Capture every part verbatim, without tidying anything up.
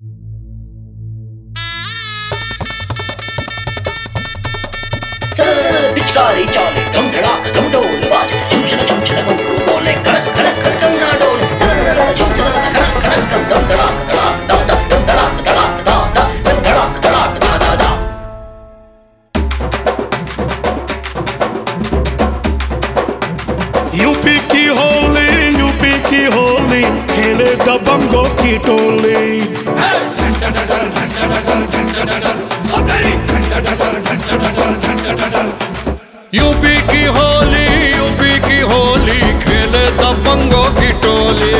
पिचकारी चाले धम धड़ाक धम ढोल बाजे झुमझुना झुमझुना घुंघरू बोले खड़क खड़क खड़कना डोले झुमझुना खड़क खड़क धम धड़ाक धड़ाक दा दा धम धड़ाक धड़ाक दा दा धम धड़ाक धड़ाक दा दा दा। यूपी की होली यूपी की होली खेले दबंगों की टोली। यूपी की होली यूपी की होली खेले दबंगों की टोली।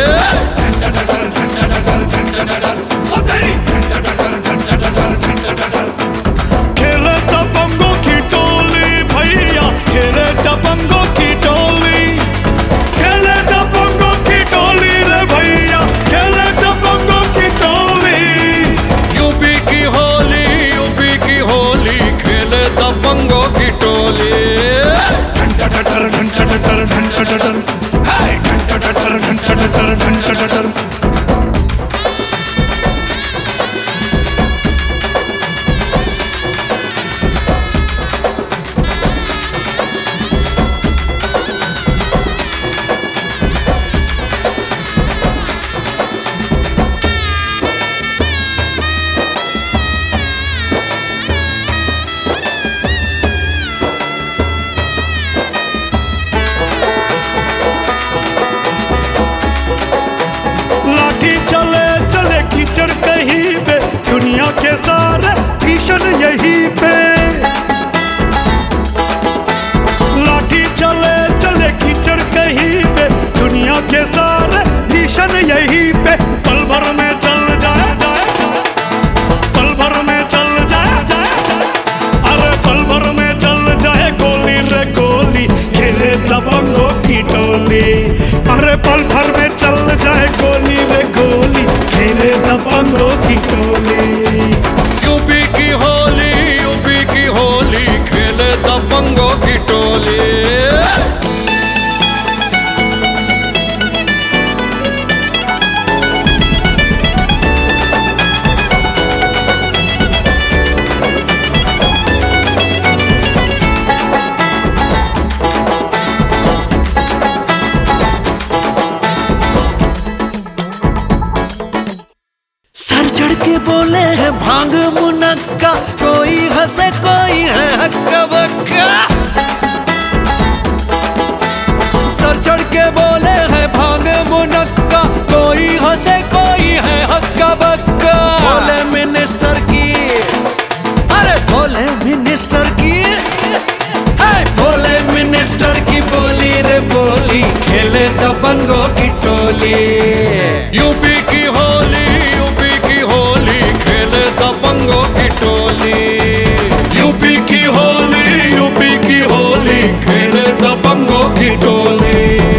खेले दबंगों की टोली भैया खेले दबंगों की टोली। खेले दबंगों की टोली रे भैया खेले दबंगों की टोली। यूपी की होली यूपी की होली खेले दबंगों की टोली। घंटा डटर घंटा डटर घंटा डटर हाय घंटा डटर घंटा डटर घंटा डटर। चले चले कीचड़ कहीं पे दुनिया के सारे भीषण यहीं पे। लाठी चले चले कीचड़ कहीं पे दुनिया के सारे भीषण यहीं पे। पल भर में चल जाए जाए पल भर में चल जाए जाए अरे पल भर में चल जाए गोली रे गोली खेले दबंगों की टोली। अरे पल भर में चल जाए गोली रे गोली खेले दबंगों की टोली। यूपी की होली यूपी की होली खेले दबंगों की टोली। सर चढ़ के बोले है भांग मुनक्का कोई हंसे कोई है हक्का बक्का। सर चढ़ के बोले है भांग मुनक्का कोई हंसे कोई है हक्का बक्का। बोले मिनिस्टर की अरे बोले मिनिस्टर की है बोले मिनिस्टर की बोली रे बोली खेले दबंगों की टोली। यूपी की होली यूपी की होली खेले दबंगों की टोली। यूपी की होली यूपी की होली खेले दबंगों की टोली।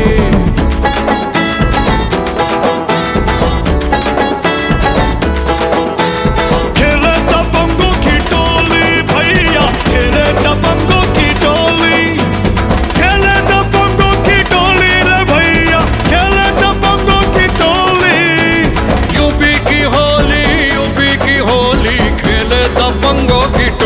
खेले दबंगों की टोली भैया खेले दबंगों की टोली। खेले दबंगों की टोली रे भैया खेले दबंगों की टोली। यूपी की होली यूपी की होली खेले दबंगों की टोली।